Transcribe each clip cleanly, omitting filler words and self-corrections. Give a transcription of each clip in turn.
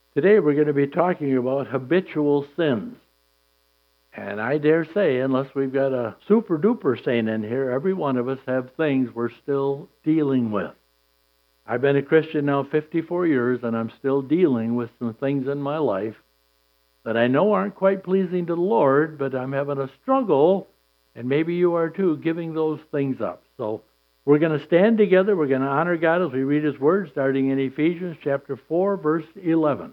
Today we're going to be talking about habitual sins. And I dare say, unless we've got a super duper saint in here, every one of us have things we're still dealing with. I've been a Christian now 54 years, and I'm still dealing with some things in my life that I know aren't quite pleasing to the Lord, but I'm having a struggle, and maybe you are too, giving those things up. So we're going to stand together. We're going to honor God as we read His Word, starting in Ephesians chapter 4, verse 11.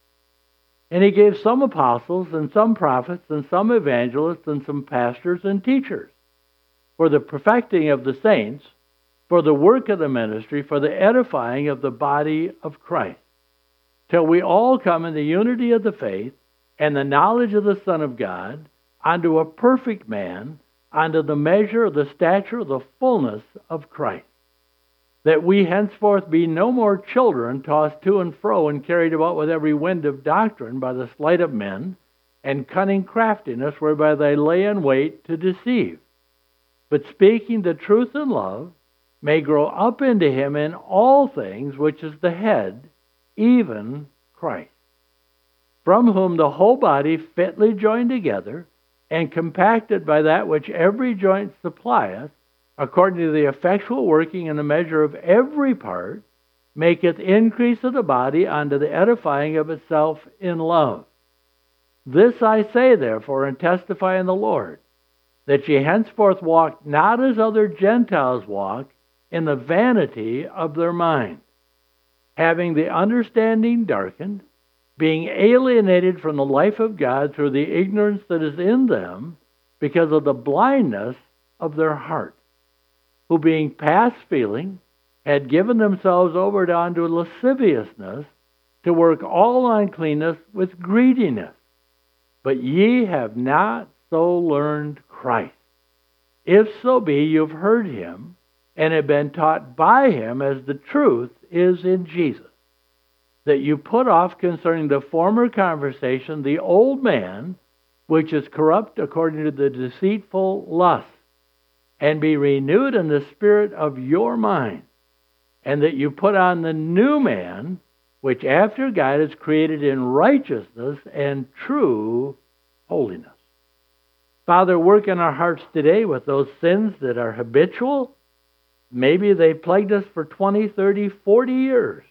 And He gave some apostles, and some prophets, and some evangelists, and some pastors and teachers, for the perfecting of the saints, for the work of the ministry, for the edifying of the body of Christ, till we all come in the unity of the faith and the knowledge of the Son of God, unto a perfect man, unto the measure of the stature of the fullness of Christ, that we henceforth be no more children, tossed to and fro and carried about with every wind of doctrine by the sleight of men and cunning craftiness, whereby they lay in wait to deceive. But speaking the truth in love, may grow up into Him in all things, which is the head, even Christ, from whom the whole body fitly joined together and compacted by that which every joint supplieth, according to the effectual working in the measure of every part, maketh increase of the body unto the edifying of itself in love. This I say therefore, and testify in the Lord, that ye henceforth walk not as other Gentiles walk, in the vanity of their mind, having the understanding darkened, being alienated from the life of God through the ignorance that is in them, because of the blindness of their heart, who being past feeling, had given themselves over unto lasciviousness, to work all uncleanness with greediness. But ye have not so learned Christ. If so be you've heard Him, and have been taught by Him, as the truth is in Jesus, that you put off concerning the former conversation the old man, which is corrupt according to the deceitful lust, and be renewed in the spirit of your mind, and that you put on the new man, which after God is created in righteousness and true holiness. Father, work in our hearts today with those sins that are habitual. Maybe they plagued us for 20, 30, 40 years.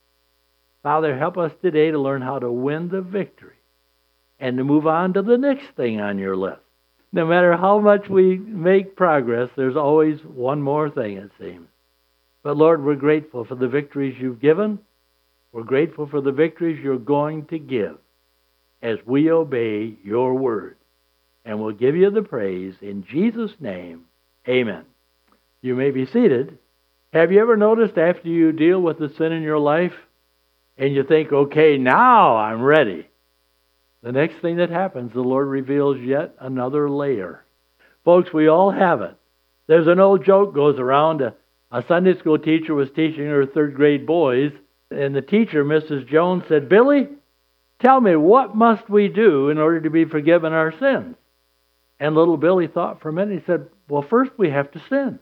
Father, help us today to learn how to win the victory and to move on to the next thing on your list. No matter how much we make progress, there's always one more thing, it seems. But Lord, we're grateful for the victories you've given. We're grateful for the victories you're going to give as we obey your word. And we'll give you the praise in Jesus' name. Amen. You may be seated. Have you ever noticed after you deal with the sin in your life and you think, okay, now I'm ready, the next thing that happens, the Lord reveals yet another layer. Folks, we all have it. There's an old joke goes around. A Sunday school teacher was teaching her third grade boys, and the teacher, Mrs. Jones, said, Billy, tell me, what must we do in order to be forgiven our sins? And little Billy thought for a minute. He said, well, first we have to sin.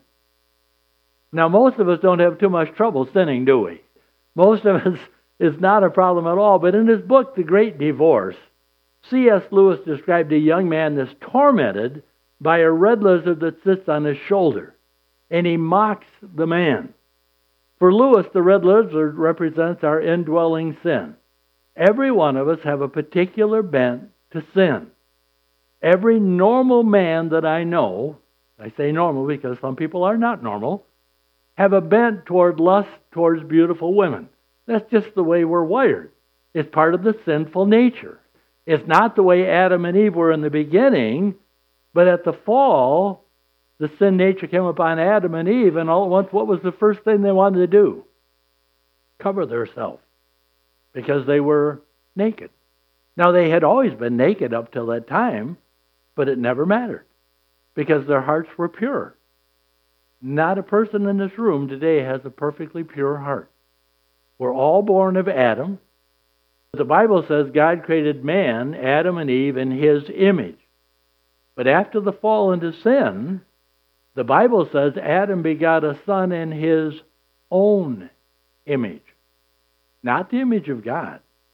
Now, most of us don't have too much trouble sinning, do we? Most of us is not a problem at all. But in his book, The Great Divorce, C.S. Lewis described a young man that's tormented by a red lizard that sits on his shoulder, and he mocks the man. For Lewis, the red lizard represents our indwelling sin. Every one of us have a particular bent to sin. Every normal man that I know, I say normal because some people are not normal, have a bent toward lust towards beautiful women. That's just the way we're wired. It's part of the sinful nature. It's not the way Adam and Eve were in the beginning, but at the fall, the sin nature came upon Adam and Eve, and all at once, what was the first thing they wanted to do? Cover themselves, because they were naked. Now, they had always been naked up till that time, but it never mattered, because their hearts were pure. Not a person in this room today has a perfectly pure heart. We're all born of Adam. The Bible says God created man, Adam and Eve, in His image. But after the fall into sin, the Bible says Adam begot a son in his own image. Not the image of God.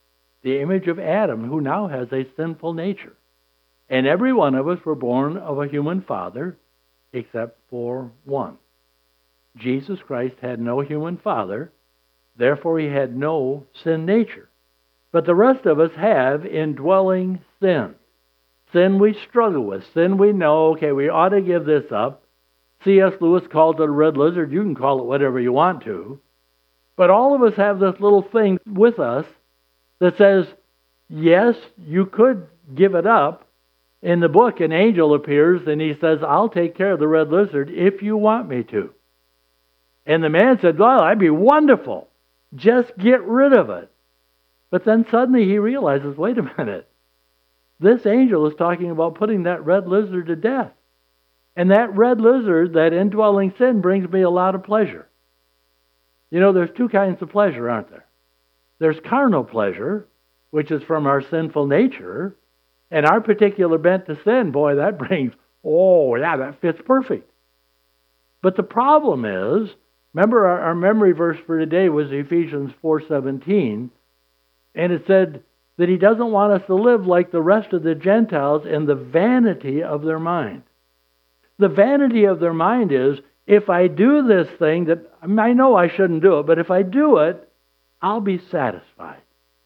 the image of Adam, who now has a sinful nature. And every one of us were born of a human father, except for one. Jesus Christ had no human father, therefore he had no sin nature. But the rest of us have indwelling sin. Sin we struggle with. Sin we know, okay, we ought to give this up. C.S. Lewis called it a red lizard. You can call it whatever you want to. But all of us have this little thing with us that says, yes, you could give it up. In the book, an angel appears and he says, I'll take care of the red lizard if you want me to. And the man said, well, that'd be wonderful. Just get rid of it. But then suddenly he realizes, wait a minute. This angel is talking about putting that red lizard to death. And that red lizard, that indwelling sin, brings me a lot of pleasure. You know, there's two kinds of pleasure, aren't there? There's carnal pleasure, which is from our sinful nature. And our particular bent to sin, boy, that brings, oh, yeah, that fits perfect. But the problem is, remember our memory verse for today was Ephesians 4:17, and it said that he doesn't want us to live like the rest of the Gentiles in the vanity of their mind. The vanity of their mind is, if I do this thing that I know I shouldn't do it, but if I do it, I'll be satisfied.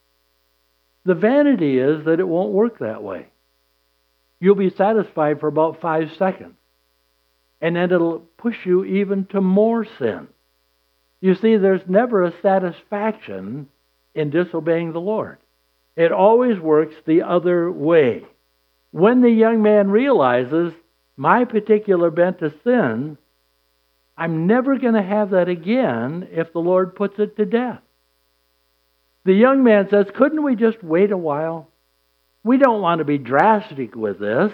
The vanity is that it won't work that way. You'll be satisfied for about 5 seconds. And then it'll push you even to more sin. You see, there's never a satisfaction in disobeying the Lord. It always works the other way. When the young man realizes, my particular bent to sin, I'm never going to have that again if the Lord puts it to death. The young man says, couldn't we just wait a while? We don't want to be drastic with this.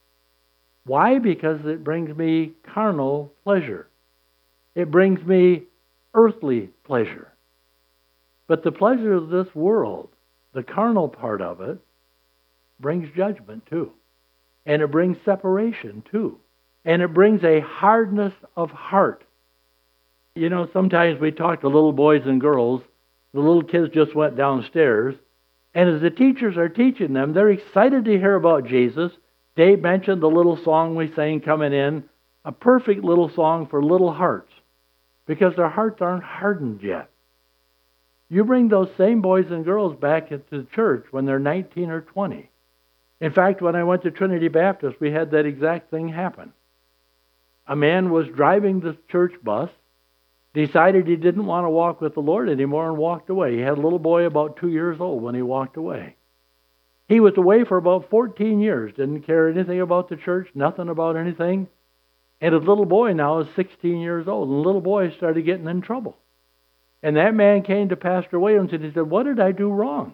Why? Because it brings me carnal pleasure. It brings me earthly pleasure. But the pleasure of this world, the carnal part of it, brings judgment too. And it brings separation too. And it brings a hardness of heart. You know, sometimes we talk to little boys and girls. The little kids just went downstairs. And as the teachers are teaching them, they're excited to hear about Jesus. Dave mentioned the little song we sang coming in, a perfect little song for little hearts, because their hearts aren't hardened yet. You bring those same boys and girls back into the church when they're 19 or 20. In fact, when I went to Trinity Baptist, we had that exact thing happen. A man was driving the church bus, decided he didn't want to walk with the Lord anymore, and walked away. He had a little boy about 2 years old when he walked away. He was away for about 14 years, didn't care anything about the church, nothing about anything. And his little boy now is 16 years old, and the little boy started getting in trouble. And that man came to Pastor Williams and he said, what did I do wrong?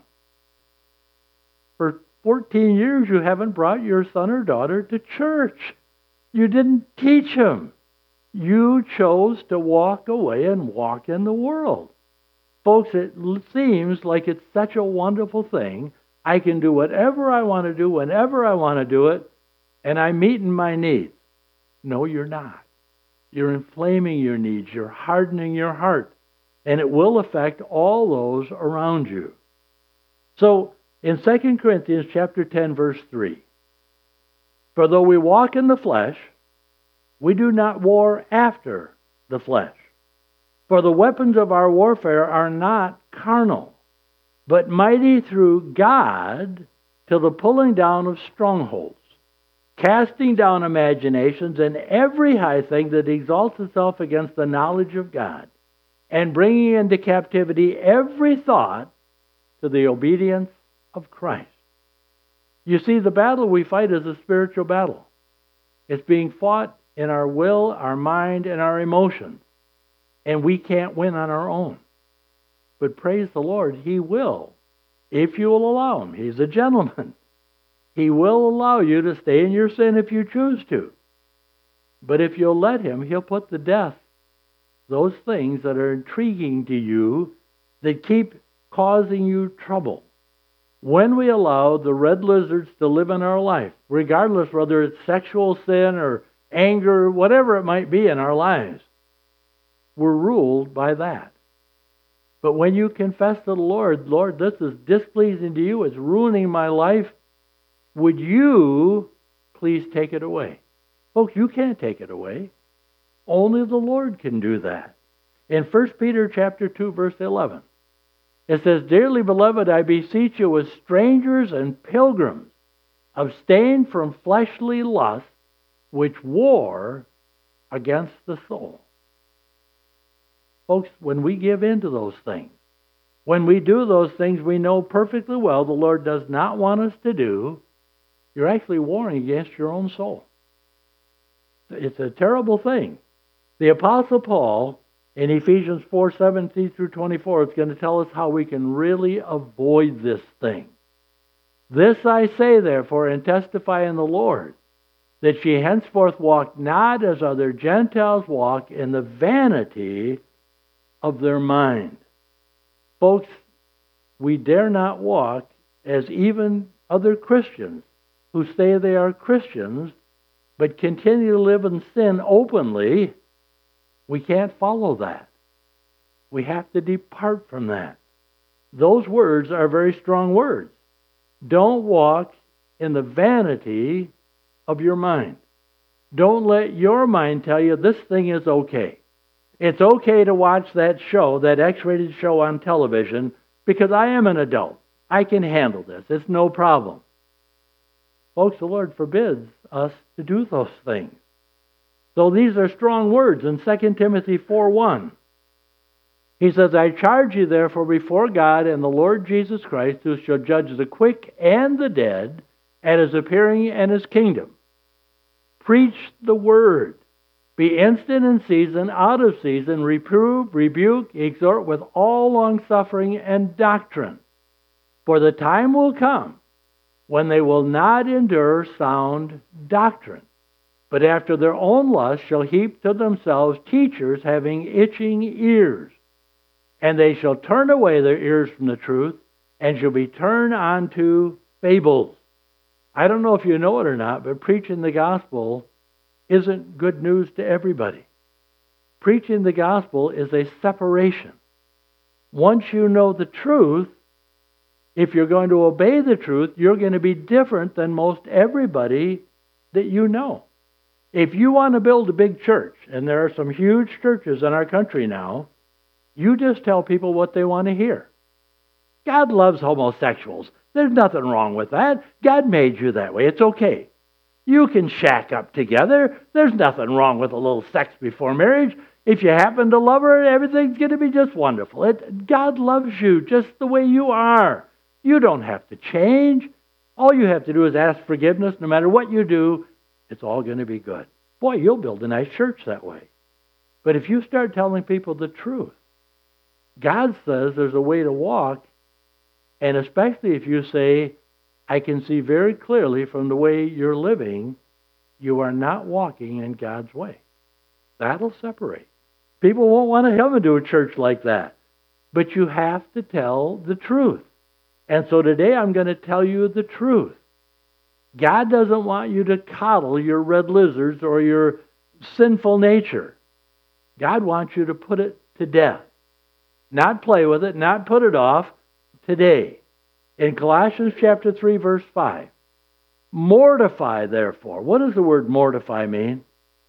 For 14 years you haven't brought your son or daughter to church. You didn't teach him. You chose to walk away and walk in the world. Folks, it seems like it's such a wonderful thing. I can do whatever I want to do, whenever I want to do it, and I'm meeting my needs. No, you're not. You're inflaming your needs. You're hardening your heart. And it will affect all those around you. So, in 2 Corinthians chapter 10, verse 3, for though we walk in the flesh, we do not war after the flesh. For the weapons of our warfare are not carnal, but mighty through God to the pulling down of strongholds, casting down imaginations and every high thing that exalts itself against the knowledge of God, and bringing into captivity every thought to the obedience of Christ. You see, the battle we fight is a spiritual battle. It's being fought in our will, our mind, and our emotions. And we can't win on our own. But praise the Lord, He will, if you will allow Him. He's a gentleman. He will allow you to stay in your sin if you choose to. But if you'll let Him, He'll put to death those things that are intriguing to you, that keep causing you trouble. When we allow the red lizards to live in our life, regardless whether it's sexual sin or anger, whatever it might be in our lives, we're ruled by that. But when you confess to the Lord, Lord, this is displeasing to you, it's ruining my life, would you please take it away? Folks, you can't take it away. Only the Lord can do that. In 1 Peter chapter 2, verse 11, it says, Dearly beloved, I beseech you as strangers and pilgrims, abstain from fleshly lusts which war against the soul. Folks, when we give in to those things, when we do those things we know perfectly well the Lord does not want us to do, you're actually warring against your own soul. It's a terrible thing. The Apostle Paul, in Ephesians 4:17 through 24, is going to tell us how we can really avoid this thing. This I say, therefore, and testify in the Lord, that ye henceforth walk not as other Gentiles walk, in the vanity of their mind. Folks, we dare not walk as even other Christians who say they are Christians, but continue to live in sin openly. We can't follow that. We have to depart from that. Those words are very strong words. Don't walk in the vanity of your mind. Don't let your mind tell you this thing is okay. It's okay to watch that show, that X-rated show on television, because I am an adult. I can handle this. It's no problem. Folks, the Lord forbids us to do those things. So these are strong words in 2 Timothy 4:1. He says, I charge you therefore before God and the Lord Jesus Christ, who shall judge the quick and the dead at his appearing and his kingdom. Preach the word. Be instant in season, out of season, reprove, rebuke, exhort with all longsuffering and doctrine. For the time will come when they will not endure sound doctrine, but after their own lust shall heap to themselves teachers having itching ears. And they shall turn away their ears from the truth, and shall be turned unto fables. I don't know if you know it or not, but preaching the gospel isn't good news to everybody. Preaching the gospel is a separation. Once you know the truth, if you're going to obey the truth, you're going to be different than most everybody that you know. If you want to build a big church, and there are some huge churches in our country now, you just tell people what they want to hear. God loves homosexuals. There's nothing wrong with that. God made you that way. It's okay. You can shack up together. There's nothing wrong with a little sex before marriage. If you happen to love her, everything's going to be just wonderful. God loves you just the way you are. You don't have to change. All you have to do is ask forgiveness. No matter what you do, it's all going to be good. Boy, you'll build a nice church that way. But if you start telling people the truth, God says there's a way to walk, and especially if you say, I can see very clearly from the way you're living, you are not walking in God's way. That'll separate. People won't want to come into a church like that. But you have to tell the truth. And so today I'm going to tell you the truth. God doesn't want you to coddle your red lizards or your sinful nature. God wants you to put it to death. Not play with it, not put it off today. In Colossians chapter 3, verse 5, mortify, therefore. What does the word mortify mean?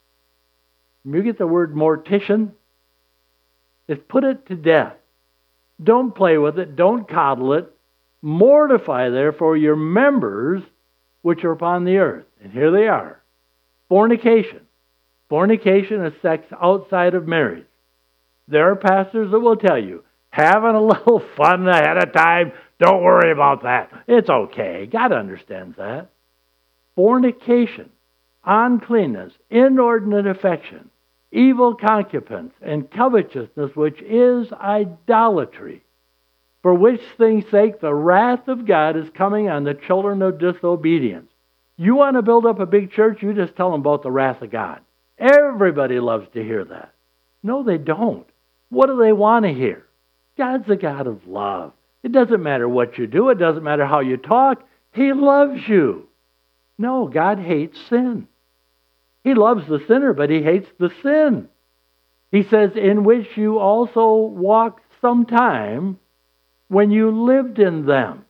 You get the word mortician. It's put it to death. Don't play with it. Don't coddle it. Mortify, therefore, your members which are upon the earth. And here they are. Fornication. Fornication is sex outside of marriage. There are pastors that will tell you, having a little fun ahead of time, don't worry about that. It's okay. God understands that. Fornication, uncleanness, inordinate affection, evil concupiscence, and covetousness, which is idolatry, for which things' sake the wrath of God is coming on the children of disobedience. You want to build up a big church, you just tell them about the wrath of God. Everybody loves to hear that. No, they don't. What do they want to hear? God's a God of love. It doesn't matter what you do. It doesn't matter how you talk. He loves you. No, God hates sin. He loves the sinner, but He hates the sin. He says, in which you also walk some time when you lived in them.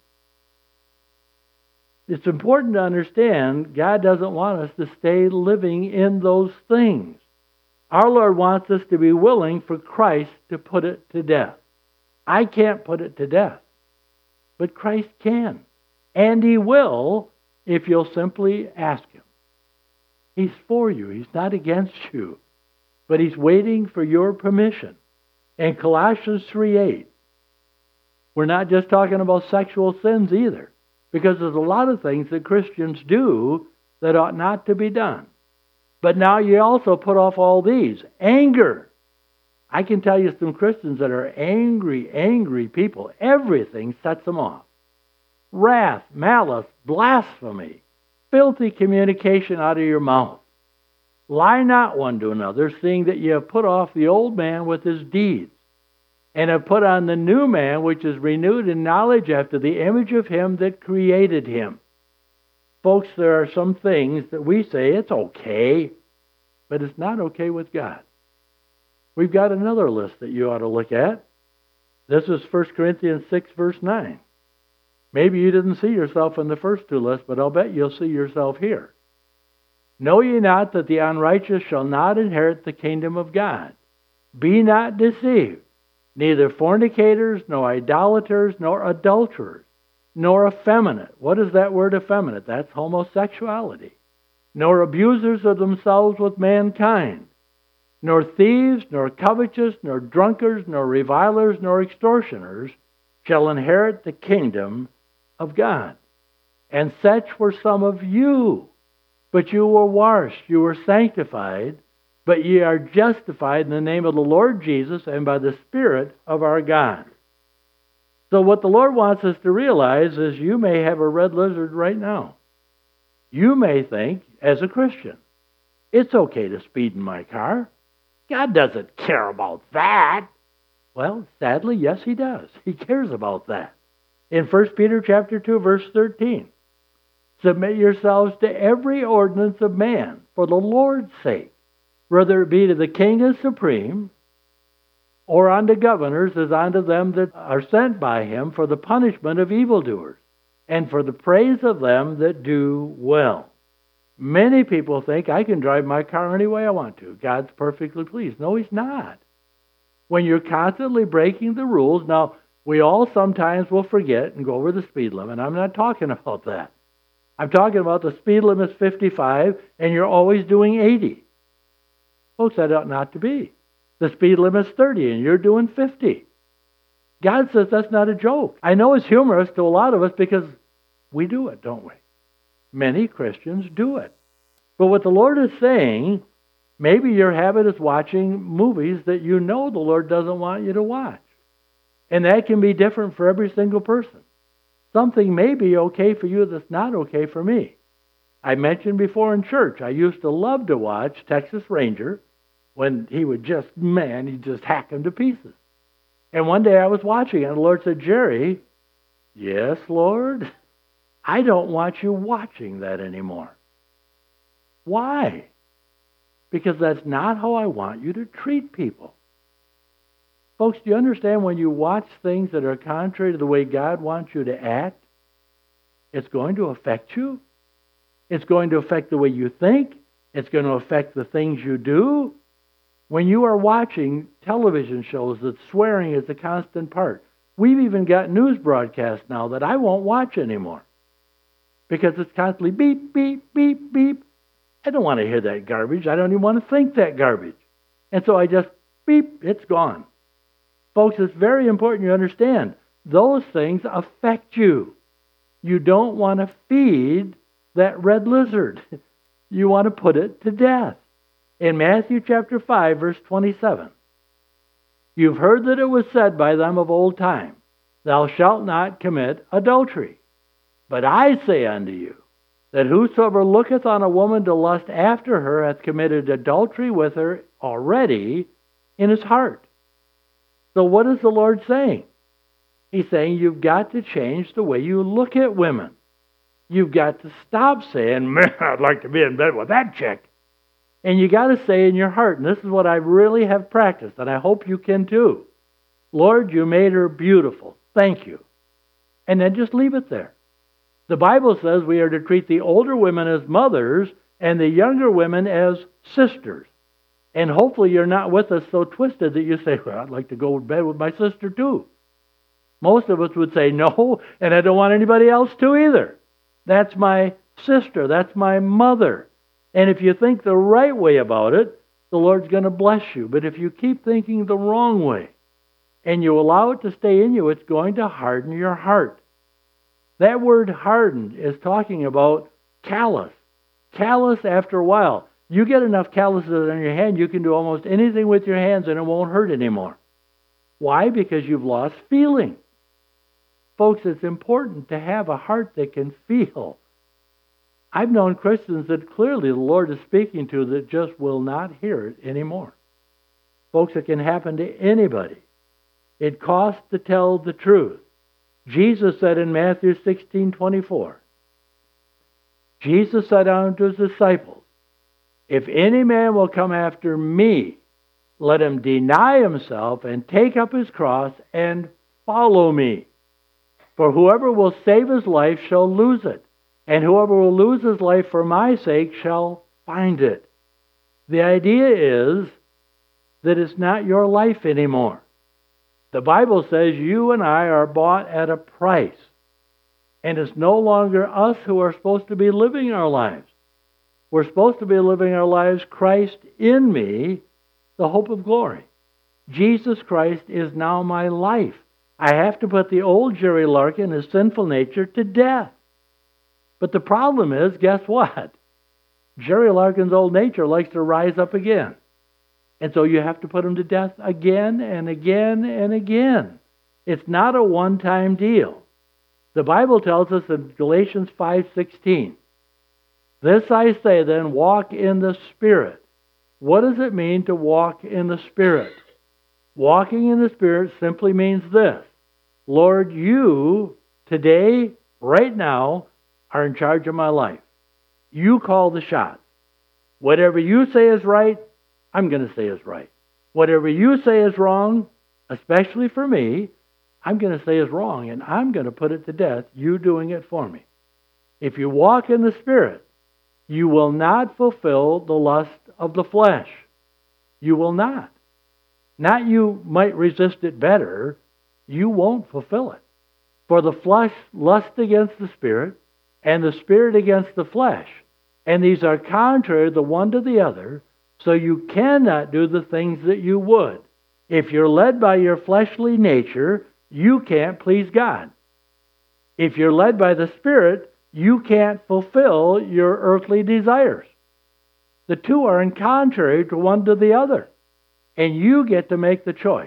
It's important to understand God doesn't want us to stay living in those things. Our Lord wants us to be willing for Christ to put it to death. I can't put it to death, but Christ can. And He will if you'll simply ask Him. He's for you. He's not against you. But He's waiting for your permission. In Colossians 3:8, we're not just talking about sexual sins either, because there's a lot of things that Christians do that ought not to be done. But now you also put off all these. Anger. I can tell you some Christians that are angry people. Everything sets them off. Wrath, malice, blasphemy, filthy communication out of your mouth. Lie not one to another, seeing that ye have put off the old man with his deeds, and have put on the new man, which is renewed in knowledge after the image of Him that created him. Folks, there are some things that we say it's okay, but it's not okay with God. We've got another list that you ought to look at. This is 1 Corinthians 6, verse 9. Maybe you didn't see yourself in the first two lists, but I'll bet you'll see yourself here. Know ye not that the unrighteous shall not inherit the kingdom of God? Be not deceived. Neither fornicators, nor idolaters, nor adulterers, nor effeminate. What is that word effeminate? That's homosexuality. Nor abusers of themselves with mankind, nor thieves, nor covetous, nor drunkards, nor revilers, nor extortioners shall inherit the kingdom of God. And such were some of you. But you were washed, you were sanctified, but ye are justified in the name of the Lord Jesus and by the Spirit of our God. So what the Lord wants us to realize is you may have a red lizard right now. You may think, as a Christian, it's okay to speed in my car. God doesn't care about that. Well, sadly, yes, He does. He cares about that. In 1 Peter chapter 2, verse 13, submit yourselves to every ordinance of man for the Lord's sake, whether it be to the king as supreme, or unto governors as unto them that are sent by him for the punishment of evildoers, and for the praise of them that do well. Many people think I can drive my car any way I want to. God's perfectly pleased. No, He's not. When you're constantly breaking the rules, now, we all sometimes will forget and go over the speed limit. I'm not talking about that. I'm talking about the speed limit's 55 and you're always doing 80. Folks, that ought not to be. The speed limit's 30 and you're doing 50. God says that's not a joke. I know it's humorous to a lot of us because we do it, don't we? Many Christians do it. But what the Lord is saying, maybe your habit is watching movies that you know the Lord doesn't want you to watch. And that can be different for every single person. Something may be okay for you that's not okay for me. I mentioned before in church, I used to love to watch Texas Ranger when he would he'd just hack him to pieces. And one day I was watching it, and the Lord said, Jerry, yes, Lord, I don't want you watching that anymore. Why? Because that's not how I want you to treat people. Folks, do you understand when you watch things that are contrary to the way God wants you to act, it's going to affect you? It's going to affect the way you think. It's going to affect the things you do. When you are watching television shows that swearing is a constant part, we've even got news broadcasts now that I won't watch anymore because it's constantly beep, beep, beep, beep. I don't want to hear that garbage. I don't even want to think that garbage. And so I just beep, it's gone. Folks, it's very important you understand those things affect you. You don't want to feed that red lizard. You want to put it to death. In Matthew chapter 5, verse 27, you've heard that it was said by them of old time, thou shalt not commit adultery. But I say unto you, that whosoever looketh on a woman to lust after her hath committed adultery with her already in his heart. So what is the Lord saying? He's saying you've got to change the way you look at women. You've got to stop saying, man, I'd like to be in bed with that chick. And you got to say in your heart, and this is what I really have practiced, and I hope you can too. Lord, you made her beautiful. Thank you. And then just leave it there. The Bible says we are to treat the older women as mothers and the younger women as sisters. And hopefully you're not with us so twisted that you say, well, I'd like to go to bed with my sister too. Most of us would say no, and I don't want anybody else to either. That's my sister. That's my mother. And if you think the right way about it, the Lord's going to bless you. But if you keep thinking the wrong way and you allow it to stay in you, it's going to harden your heart. That word hardened is talking about callous. Callous after a while. You get enough calluses on your hand, you can do almost anything with your hands and it won't hurt anymore. Why? Because you've lost feeling. Folks, it's important to have a heart that can feel. I've known Christians that clearly the Lord is speaking to that just will not hear it anymore. Folks, it can happen to anybody. It costs to tell the truth. Jesus said in Matthew 16:24, Jesus said unto his disciples, if any man will come after me, let him deny himself and take up his cross and follow me. For whoever will save his life shall lose it, and whoever will lose his life for my sake shall find it. The idea is that it's not your life anymore. The Bible says you and I are bought at a price. And it's no longer us who are supposed to be living our lives. We're supposed to be living our lives, Christ in me, the hope of glory. Jesus Christ is now my life. I have to put the old Jerry Larkin, his sinful nature, to death. But the problem is, guess what? Jerry Larkin's old nature likes to rise up again. And so you have to put him to death again and again and again. It's not a one-time deal. The Bible tells us in Galatians 5:16, this I say then, walk in the Spirit. What does it mean to walk in the Spirit? Walking in the Spirit simply means this. Lord, you, today, right now, are in charge of my life. You call the shots. Whatever you say is right, I'm going to say is right. Whatever you say is wrong, especially for me, I'm going to say is wrong, and I'm going to put it to death, you doing it for me. If you walk in the Spirit, you will not fulfill the lust of the flesh. You will not. Not you might resist it better, you won't fulfill it. For the flesh lusts against the Spirit, and the Spirit against the flesh. And these are contrary the one to the other, so you cannot do the things that you would. If you're led by your fleshly nature, you can't please God. If you're led by the Spirit, you can't fulfill your earthly desires. The two are in contrary to one to the other, and you get to make the choice.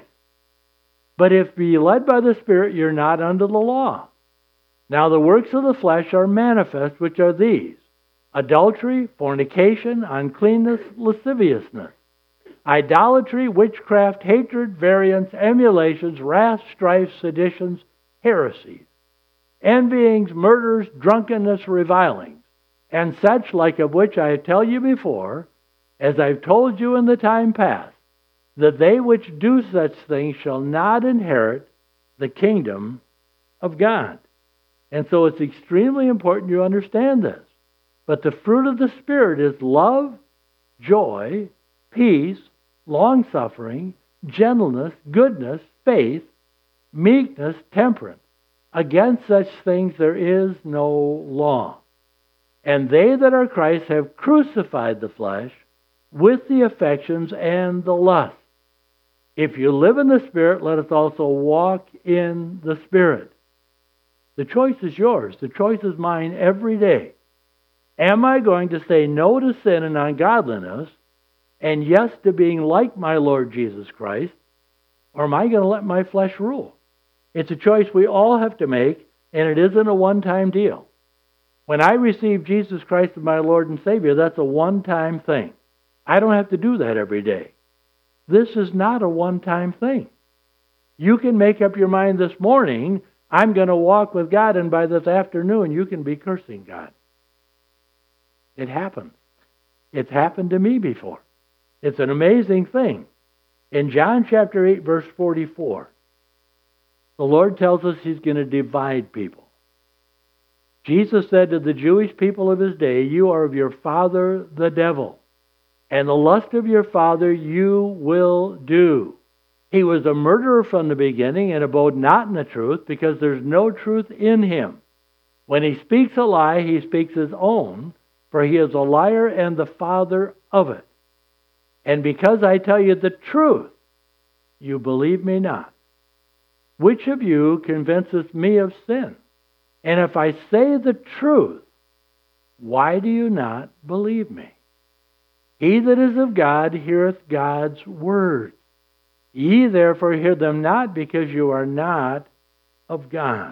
But if you're led by the Spirit, you're not under the law. Now the works of the flesh are manifest, which are these: adultery, fornication, uncleanness, lasciviousness, idolatry, witchcraft, hatred, variance, emulations, wrath, strife, seditions, heresies, envyings, murders, drunkenness, revilings, and such like, of which I tell you before, as I've told you in the time past, that they which do such things shall not inherit the kingdom of God. And so it's extremely important you understand this. But the fruit of the Spirit is love, joy, peace, long-suffering, gentleness, goodness, faith, meekness, temperance. Against such things there is no law. And they that are Christ have crucified the flesh with the affections and the lusts. If you live in the Spirit, let us also walk in the Spirit. The choice is yours. The choice is mine every day. Am I going to say no to sin and ungodliness and yes to being like my Lord Jesus Christ? Or am I going to let my flesh rule? It's a choice we all have to make, and it isn't a one-time deal. When I receive Jesus Christ as my Lord and Savior, that's a one-time thing. I don't have to do that every day. This is not a one-time thing. You can make up your mind this morning, I'm going to walk with God, and by this afternoon you can be cursing God. It happens. It's happened to me before. It's an amazing thing. In John chapter 8, verse 44, The Lord tells us He's going to divide people. Jesus said to the Jewish people of His day, "You are of your father the devil, and the lust of your father you will do." He was a murderer from the beginning and abode not in the truth, because there's no truth in him. When he speaks a lie, he speaks his own, for he is a liar and the father of it. And because I tell you the truth, you believe me not. Which of you convinces me of sin? And if I say the truth, why do you not believe me? He that is of God heareth God's words. Ye therefore hear them not, because you are not of God.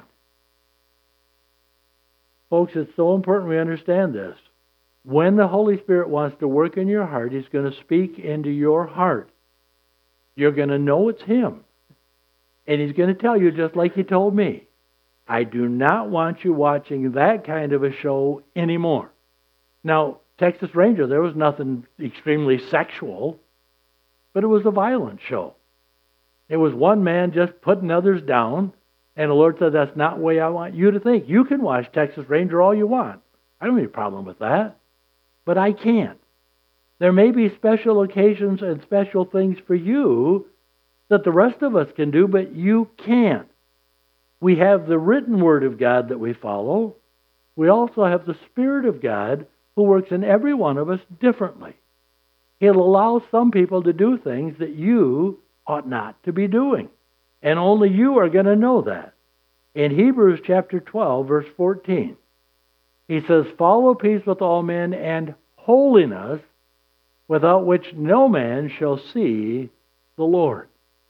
Folks, it's so important we understand this. When the Holy Spirit wants to work in your heart, He's going to speak into your heart. You're going to know it's Him. And He's going to tell you, just like He told me, I do not want you watching that kind of a show anymore. Now, Texas Ranger, there was nothing extremely sexual, but it was a violent show. It was one man just putting others down, and the Lord said, that's not the way I want you to think. You can watch Texas Ranger all you want. I don't have any problem with that, but I can't. There may be special occasions and special things for you that the rest of us can do, but you can't. We have the written Word of God that we follow. We also have the Spirit of God who works in every one of us differently. He'll allow some people to do things that you ought not to be doing. And only you are going to know that. In Hebrews chapter 12, verse 14, he says, "Follow peace with all men and holiness, without which no man shall see the Lord.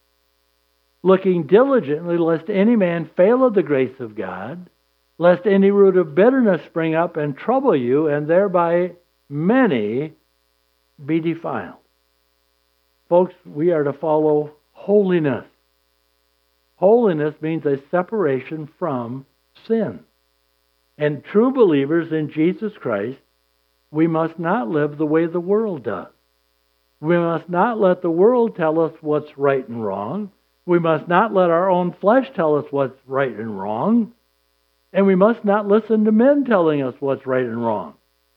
Looking diligently, lest any man fail of the grace of God, lest any root of bitterness spring up and trouble you, and thereby many be defiled." Folks, we are to follow holiness. Holiness means a separation from sin. And true believers in Jesus Christ, we must not live the way the world does. We must not let the world tell us what's right and wrong. We must not let our own flesh tell us what's right and wrong. And we must not listen to men telling us what's right and wrong.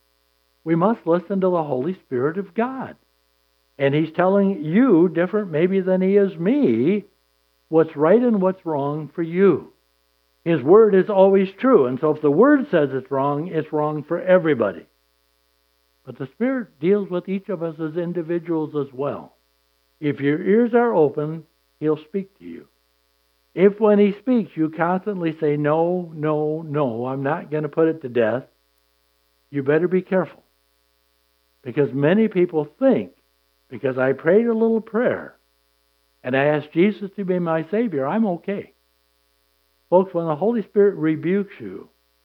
We must listen to the Holy Spirit of God. And He's telling you, different maybe than He is me, what's right and what's wrong for you. His Word is always true. And so if the Word says it's wrong for everybody. But the Spirit deals with each of us as individuals as well. If your ears are open, He'll speak to you. If when He speaks, you constantly say, no, no, no, I'm not going to put it to death, you better be careful. Because many people think, because I prayed a little prayer and I asked Jesus to be my Savior, I'm okay. Folks, when the Holy Spirit rebukes you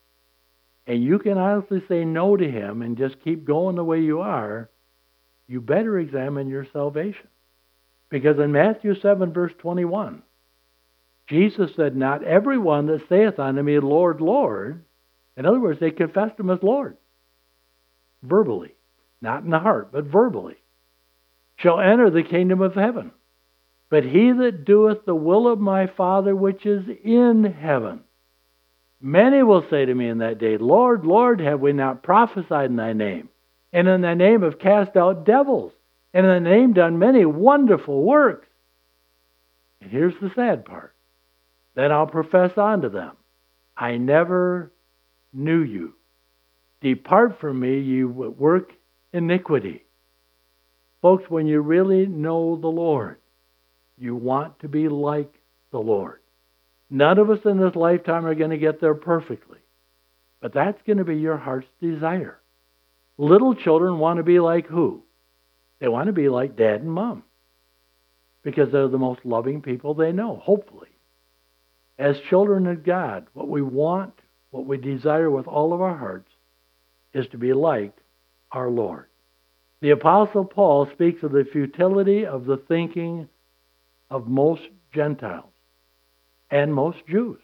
and you can honestly say no to Him and just keep going the way you are, you better examine your salvation. Because in Matthew 7, verse 21, Jesus said, "Not everyone that saith unto me, Lord, Lord," in other words, they confessed Him as Lord, verbally, not in the heart, but verbally, "shall enter the kingdom of heaven, but he that doeth the will of my Father which is in heaven. Many will say to me in that day, Lord, Lord, have we not prophesied in thy name? And in thy name have cast out devils, and in thy name done many wonderful works." And here's the sad part. "Then I'll profess unto them, I never knew you. Depart from me, you that work iniquity." Folks, when you really know the Lord, you want to be like the Lord. None of us in this lifetime are going to get there perfectly. But that's going to be your heart's desire. Little children want to be like who? They want to be like Dad and Mom. Because they're the most loving people they know, hopefully. As children of God, what we want, what we desire with all of our hearts, is to be like our Lord. The Apostle Paul speaks of the futility of the thinking of most Gentiles and most Jews.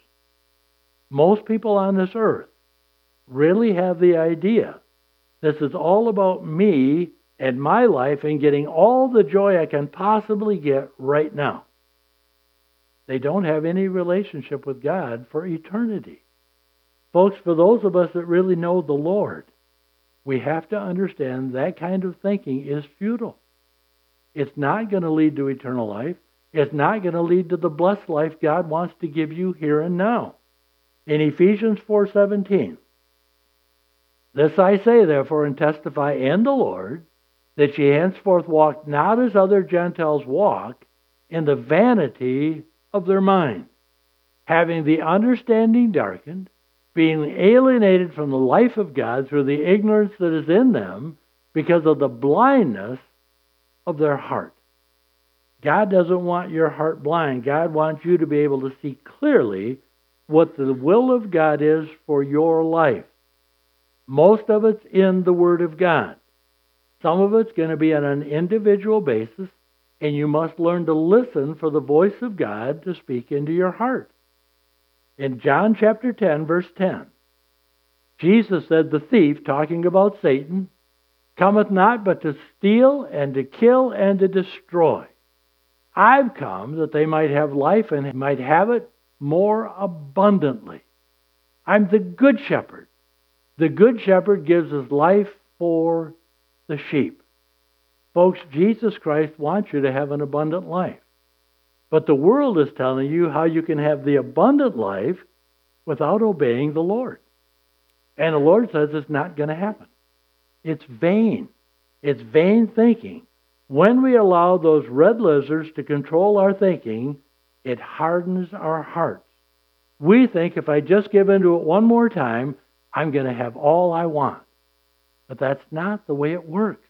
Most people on this earth really have the idea this is all about me and my life and getting all the joy I can possibly get right now. They don't have any relationship with God for eternity. Folks, for those of us that really know the Lord, we have to understand that kind of thinking is futile. It's not going to lead to eternal life. It's not going to lead to the blessed life God wants to give you here and now. In Ephesians 4:17, this I say, therefore, and testify in the Lord, that ye henceforth walk not as other Gentiles walk, in the vanity of their mind, having the understanding darkened, being alienated from the life of God through the ignorance that is in them, because of the blindness of their heart. God doesn't want your heart blind. God wants you to be able to see clearly what the will of God is for your life. Most of it's in the Word of God. Some of it's going to be on an individual basis, and you must learn to listen for the voice of God to speak into your heart. In John chapter 10, verse 10, Jesus said, the thief, talking about Satan, cometh not but to steal and to kill and to destroy. I've come that they might have life and might have it more abundantly. I'm the good shepherd. The good shepherd gives his life for the sheep. Folks, Jesus Christ wants you to have an abundant life. But the world is telling you how you can have the abundant life without obeying the Lord. And the Lord says it's not going to happen. It's vain. It's vain thinking. When we allow those red lizards to control our thinking, it hardens our hearts. We think if I just give into it one more time, I'm going to have all I want. But that's not the way it works.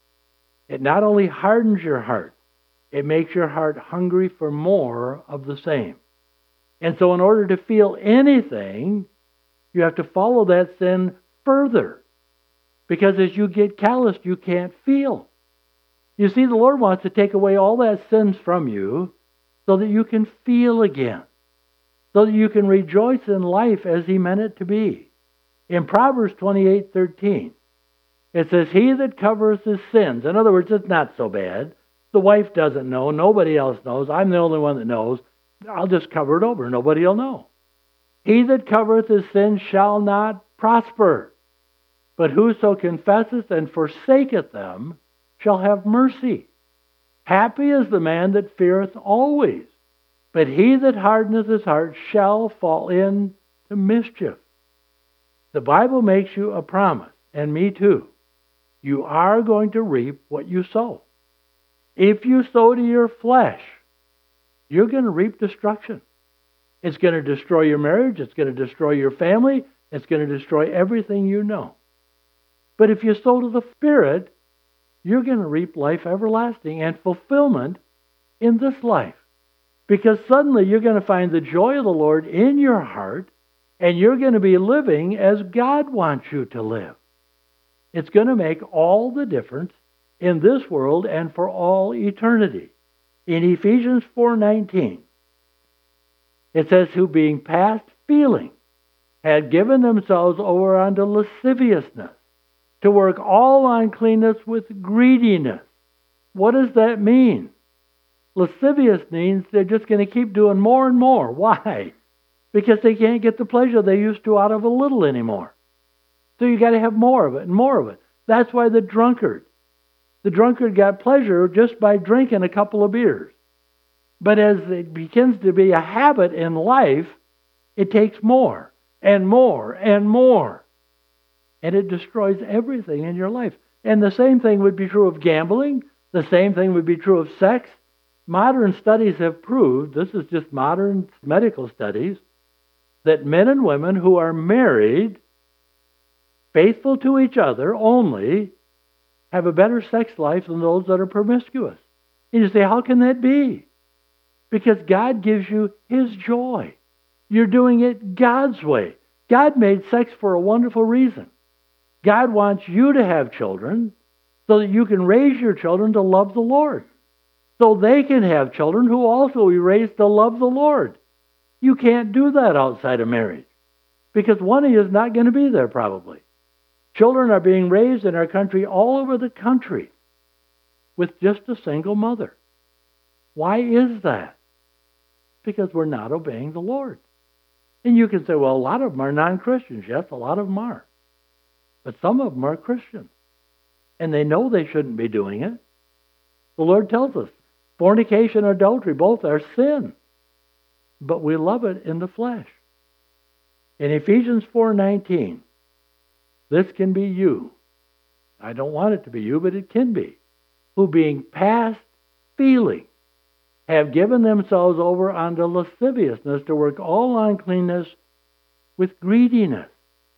It not only hardens your heart, it makes your heart hungry for more of the same. And so in order to feel anything, you have to follow that sin further. Because as you get calloused, you can't feel. You see, the Lord wants to take away all that sins from you so that you can feel again. So that you can rejoice in life as He meant it to be. In Proverbs 28:13, it says, he that covereth his sins. In other words, it's not so bad. The wife doesn't know. Nobody else knows. I'm the only one that knows. I'll just cover it over. Nobody will know. He that covereth his sins shall not prosper. But whoso confesseth and forsaketh them shall have mercy. Happy is the man that feareth always. But he that hardeneth his heart shall fall into mischief. The Bible makes you a promise, and me too. You are going to reap what you sow. If you sow to your flesh, you're going to reap destruction. It's going to destroy your marriage. It's going to destroy your family. It's going to destroy everything you know. But if you sow to the Spirit, you're going to reap life everlasting and fulfillment in this life. Because suddenly you're going to find the joy of the Lord in your heart, and you're going to be living as God wants you to live. It's going to make all the difference in this world and for all eternity. In Ephesians 4:19, it says, who being past feeling had given themselves over unto lasciviousness, to work all uncleanness with greediness. What does that mean? Lascivious means they're just going to keep doing more and more. Why? Because they can't get the pleasure they used to out of a little anymore. So you got to have more of it and more of it. That's why the drunkard got pleasure just by drinking a couple of beers. But as it begins to be a habit in life, it takes more and more and more. And it destroys everything in your life. And the same thing would be true of gambling. The same thing would be true of sex. Modern studies have proved, this is just modern medical studies, that men and women who are married, faithful to each other only, have a better sex life than those that are promiscuous. And you say, how can that be? Because God gives you His joy. You're doing it God's way. God made sex for a wonderful reason. God wants you to have children so that you can raise your children to love the Lord. So they can have children who also will be raised to love the Lord. You can't do that outside of marriage because one of you is not going to be there probably. Children are being raised in our country all over the country with just a single mother. Why is that? because we're not obeying the Lord. And you can say, well, a lot of them are non-Christians. Yes, a lot of them are. But some of them are Christians. And they know they shouldn't be doing it. The Lord tells us, fornication and adultery, both are sin. But we love it in the flesh. In Ephesians 4:19, this can be you. I don't want it to be you, but it can be. Who being past feeling have given themselves over unto lasciviousness to work all uncleanness with greediness.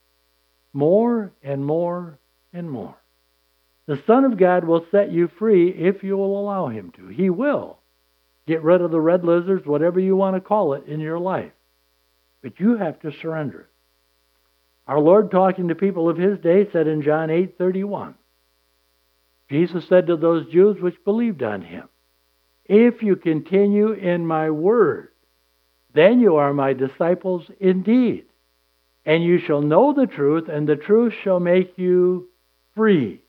More and more and more. The Son of God will set you free if you will allow Him to. He will get rid of the red lizards, whatever you want to call it, in your life. But you have to surrender it. Our Lord, talking to people of His day, said in John 8:31, Jesus said to those Jews which believed on Him, if you continue in my word, then you are my disciples indeed. And you shall know the truth, and the truth shall make you free.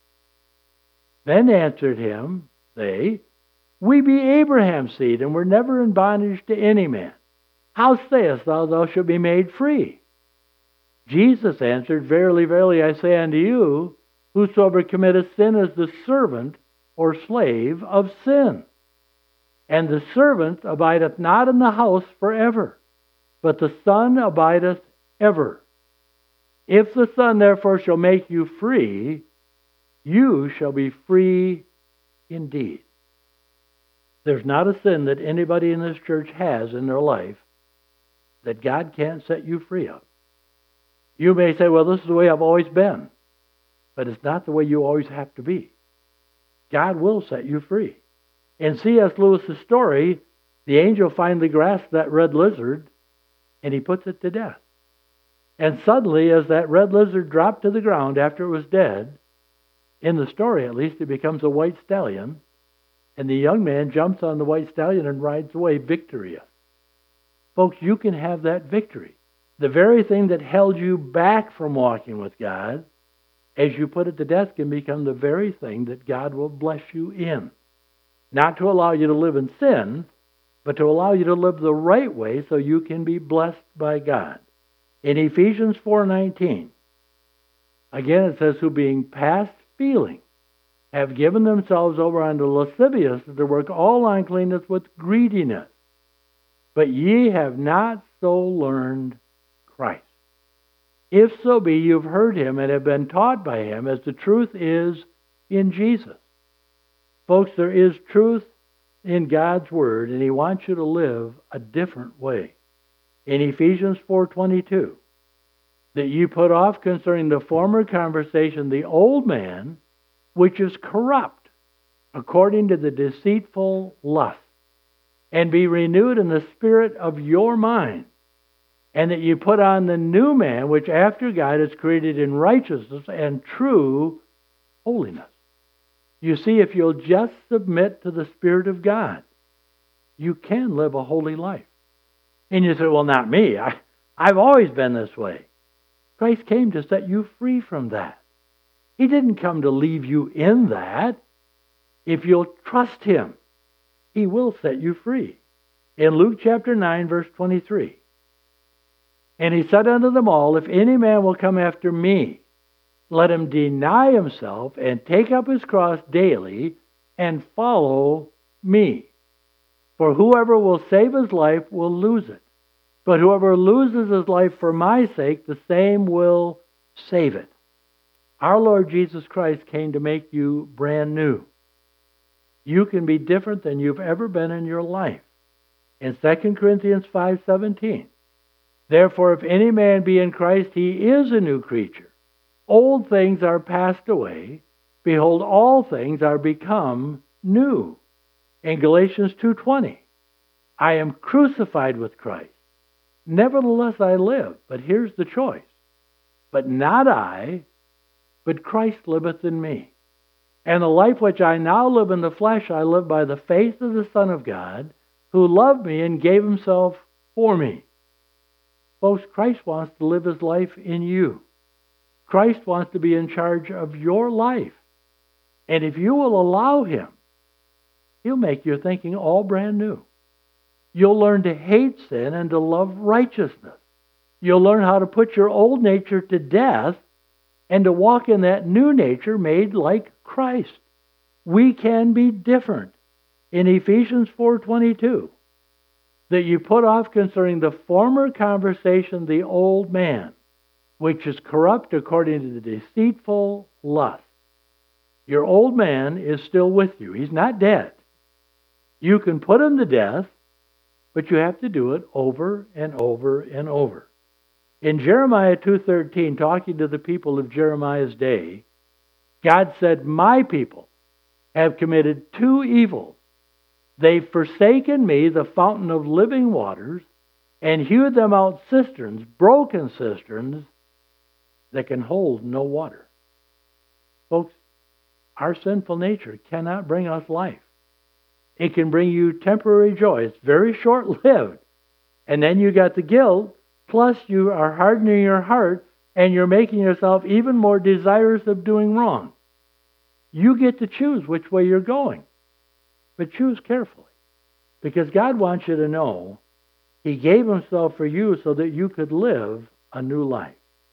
Then answered him, they, we be Abraham's seed, and were never in bondage to any man. How sayest thou, thou shalt be made free? Jesus answered, verily, verily, I say unto you, whosoever committeth sin is the servant or slave of sin. And the servant abideth not in the house forever, but the Son abideth ever. If the Son therefore shall make you free, you shall be free indeed. There's not a sin that anybody in this church has in their life that God can't set you free of. You may say, well, this is the way I've always been. But it's not the way you always have to be. God will set you free. In C.S. Lewis's story, the angel finally grasps that red lizard and he puts it to death. And suddenly, as that red lizard dropped to the ground after it was dead, in the story at least, it becomes a white stallion, and the young man jumps on the white stallion and rides away victorious. Folks, you can have that victory. The very thing that held you back from walking with God, as you put it to death, can become the very thing that God will bless you in. Not to allow you to live in sin, but to allow you to live the right way so you can be blessed by God. In Ephesians 4:19, again it says, who being past feeling have given themselves over unto lasciviousness to work all uncleanness with greediness. But ye have not so learned Christ. If so be you've heard Him and have been taught by Him, as the truth is in Jesus. Folks, there is truth in God's Word, and He wants you to live a different way. In Ephesians 4:22, that you put off concerning the former conversation the old man, which is corrupt, according to the deceitful lust, and be renewed in the spirit of your mind, and that you put on the new man, which after God is created in righteousness and true holiness. You see, if you'll just submit to the Spirit of God, you can live a holy life. And you say, well, not me. I've always been this way. Christ came to set you free from that. He didn't come to leave you in that. If you'll trust Him, He will set you free. In Luke chapter 9, verse 23, and He said unto them all, if any man will come after me, let him deny himself and take up his cross daily and follow me. For whoever will save his life will lose it. But whoever loses his life for my sake, the same will save it. Our Lord Jesus Christ came to make you brand new. You can be different than you've ever been in your life. In 2 Corinthians 5:17, therefore if any man be in Christ, he is a new creature. Old things are passed away. Behold, all things are become new. In Galatians 2:20, I am crucified with Christ. Nevertheless I live. But here's the choice. But not I, but Christ liveth in me. And the life which I now live in the flesh, I live by the faith of the Son of God, who loved me and gave Himself for me. Folks, Christ wants to live His life in you. Christ wants to be in charge of your life. And if you will allow Him, He'll make your thinking all brand new. You'll learn to hate sin and to love righteousness. You'll learn how to put your old nature to death and to walk in that new nature made like Christ. We can be different. In Ephesians 4:22, that you put off concerning the former conversation the old man, which is corrupt according to the deceitful lust. Your old man is still with you. He's not dead. You can put him to death, but you have to do it over and over and over. In Jeremiah 2:13, talking to the people of Jeremiah's day, God said, "My people have committed two evils. They've forsaken me, the fountain of living waters, and hewed them out cisterns, broken cisterns, that can hold no water." Folks, our sinful nature cannot bring us life. It can bring you temporary joy. It's very short-lived. And then you got the guilt, plus you are hardening your heart, and you're making yourself even more desirous of doing wrong. You get to choose which way you're going. But choose carefully. Because God wants you to know He gave Himself for you so that you could live a new life.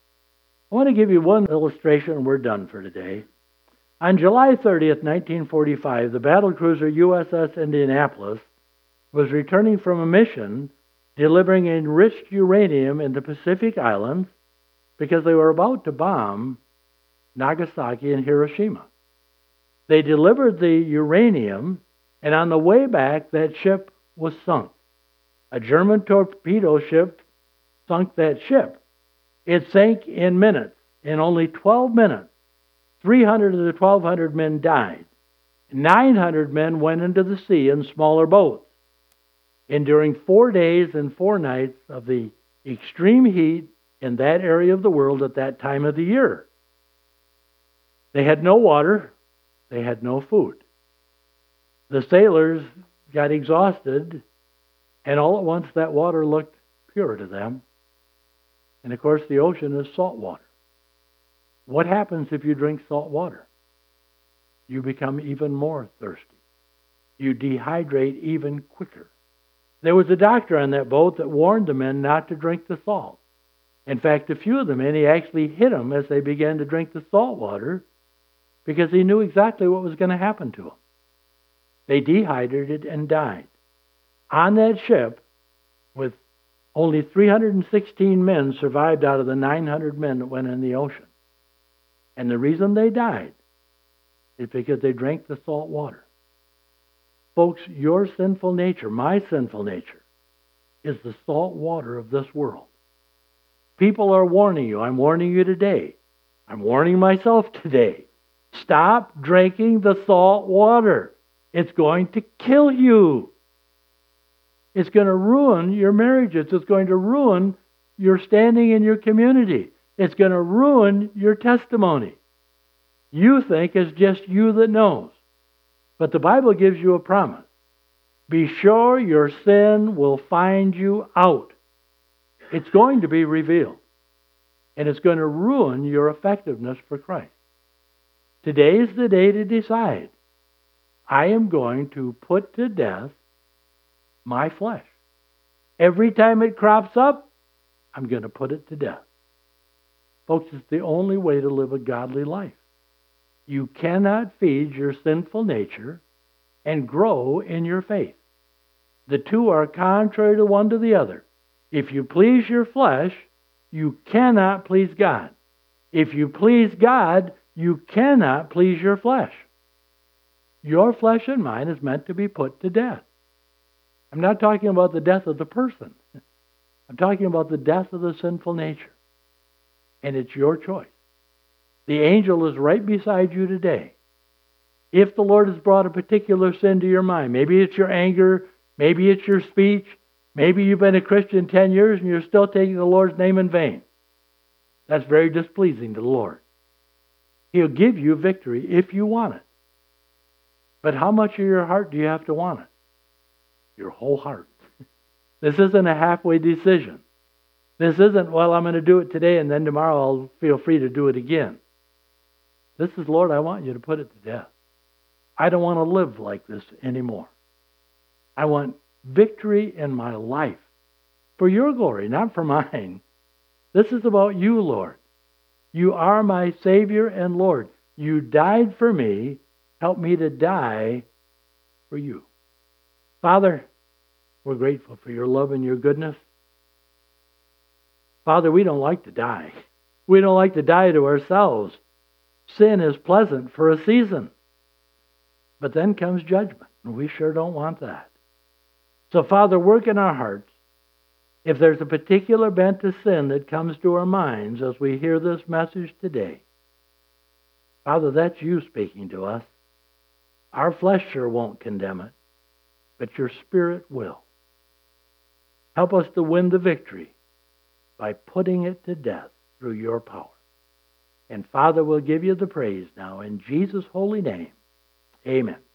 I want to give you one illustration and we're done for today. On July 30th, 1945, the battlecruiser USS Indianapolis was returning from a mission delivering enriched uranium in the Pacific Islands because they were about to bomb Nagasaki and Hiroshima. They delivered the uranium, and on the way back, that ship was sunk. A German torpedo ship sunk that ship. It sank in minutes. In only 12 minutes, 300 of the 1,200 men died. 900 men went into the sea in smaller boats. And during 4 days and 4 nights of the extreme heat in that area of the world at that time of the year, they had no water, they had no food. The sailors got exhausted, and all at once that water looked pure to them. And of course, the ocean is salt water. What happens if you drink salt water? You become even more thirsty. You dehydrate even quicker. There was a doctor on that boat that warned the men not to drink the salt. In fact, a few of the men, he actually hit them as they began to drink the salt water because he knew exactly what was going to happen to them. They dehydrated and died. On that ship, with only 316 men survived out of the 900 men that went in the ocean. And the reason they died is because they drank the salt water. Folks, your sinful nature, my sinful nature, is the salt water of this world. People are warning you. I'm warning you today. I'm warning myself today. Stop drinking the salt water. It's going to kill you. It's going to ruin your marriages. It's going to ruin your standing in your community. It's going to ruin your testimony. You think it's just you that knows. But the Bible gives you a promise. Be sure your sin will find you out. It's going to be revealed. And it's going to ruin your effectiveness for Christ. Today is the day to decide. I am going to put to death my flesh. Every time it crops up, I'm going to put it to death. Folks, it's the only way to live a godly life. You cannot feed your sinful nature and grow in your faith. The two are contrary to one to the other. If you please your flesh, you cannot please God. If you please God, you cannot please your flesh. Your flesh and mine is meant to be put to death. I'm not talking about the death of the person. I'm talking about the death of the sinful nature. And it's your choice. The angel is right beside you today. If the Lord has brought a particular sin to your mind, maybe it's your anger, maybe it's your speech, maybe you've been a Christian 10 years and you're still taking the Lord's name in vain. That's very displeasing to the Lord. He'll give you victory if you want it. But how much of your heart do you have to want it? Your whole heart. This isn't a halfway decision. This isn't, well, I'm going to do it today and then tomorrow I'll feel free to do it again. This is, Lord, I want you to put it to death. I don't want to live like this anymore. I want victory in my life for your glory, not for mine. This is about you, Lord. You are my Savior and Lord. You died for me. Help me to die for you. Father, we're grateful for your love and your goodness. Father, we don't like to die. We don't like to die to ourselves. Sin is pleasant for a season. But then comes judgment, and we sure don't want that. So, Father, work in our hearts. If there's a particular bent to sin that comes to our minds as we hear this message today, Father, that's you speaking to us. Our flesh sure won't condemn it, but your Spirit will. Help us to win the victory by putting it to death through your power. And Father, we'll give you the praise now in Jesus' holy name. Amen.